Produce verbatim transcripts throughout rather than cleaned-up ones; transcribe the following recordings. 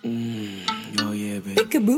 Mm, oh yeah, baby. Peekaboo.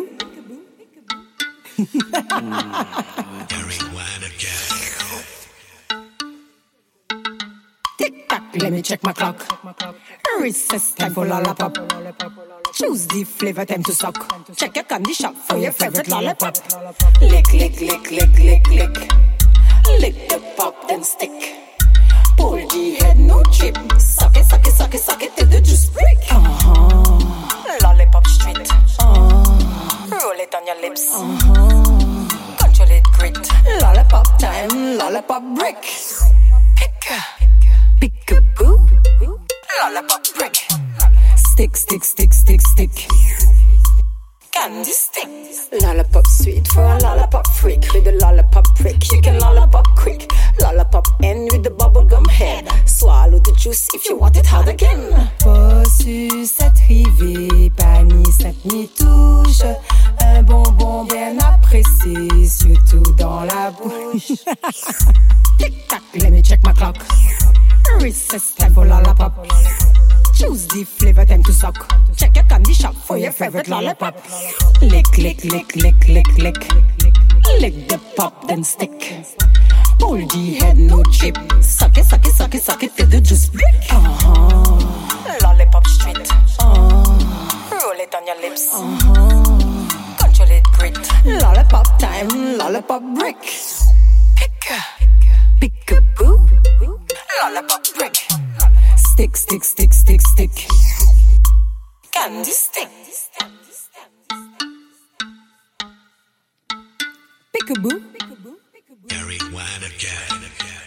Tick tock, let me check my clock. Recess time for lollipop. Choose the flavor, time to suck. Check your candy shop for your favorite lollipop. Lick, lick, lick, lick, lick, lick. Lick the pop, then stick. Pull the head, no chip. Suck it, suck it, suck it, suck it till the juice break. Uh-huh. Lollipop street. Uh-huh. Roll it on your lips. Uh-huh. Control it, grit. Lollipop time, lollipop break. Pick, peekaboo. Lollipop break. Stick, stick, stick, stick, stick. Candy stick. Lollipop sweet for a lollipop freak. With the lollipop prick, you can lollipop quick. Lollipop end with the bubblegum head. Swallow the juice if you want it hard again. Pas sucette rivée, pas ni snap ni touche. Un bonbon bien apprécié, surtout dans la bouche. Tick tock, let me check my clock. Recess time for lollipop. Choose the flavor, time to suck. Check your candy shop for your favorite lollipop. Lick, lick, lick, lick, lick, lick. Lick the pop, then stick. Pull the head, no chip. Suck it, suck it, suck it, suck it till the juice break. Uh-huh. Lollipop street. Uh-huh. Roll it on your lips. Uh-huh. Control it, grit. Lollipop time, lollipop break. Pick, peekaboo. Lollipop break. Stick, stick, stick, stick, stick. Candy stick. Peekaboo. Gary Wine again.